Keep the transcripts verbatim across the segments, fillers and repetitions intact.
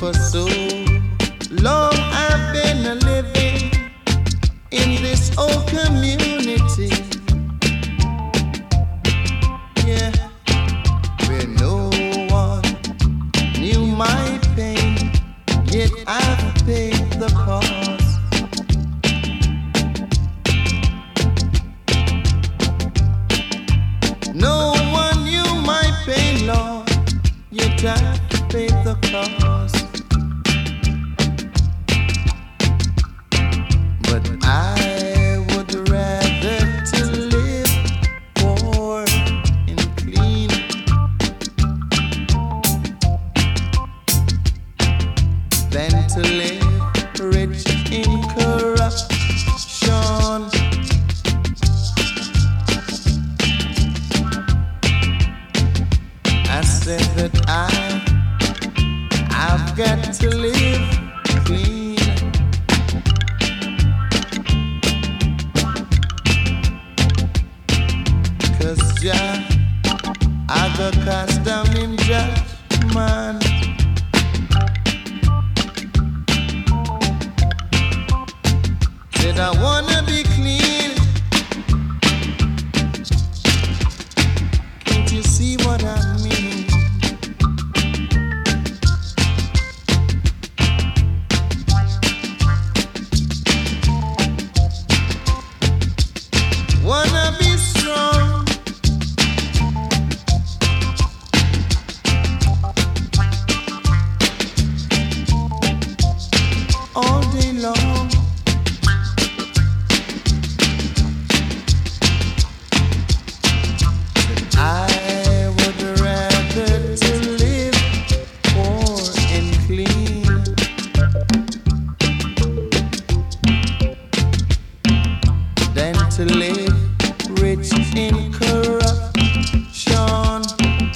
For so long I've been living in this old community, yeah, where no one knew my pain, yet I've paid the cost. No one knew my pain, Lord, yet I've paid the cost. But I would rather to live poor and clean than to live rich in corruption. I said that I, I've got to live clean. Cause Jah, I got cast down in judgment. Said I wanna be clean. Can't you see what I mean? Wanna be strong, all day long. I would rather to live poor and clean than to live rich in corruption.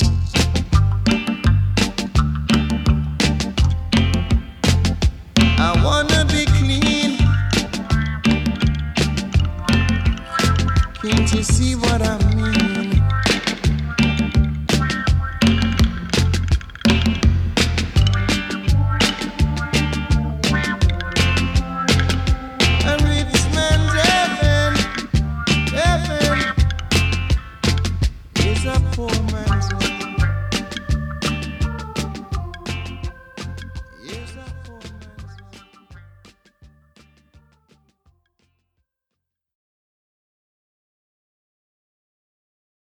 I wanna be clean. Can't you see what I mean?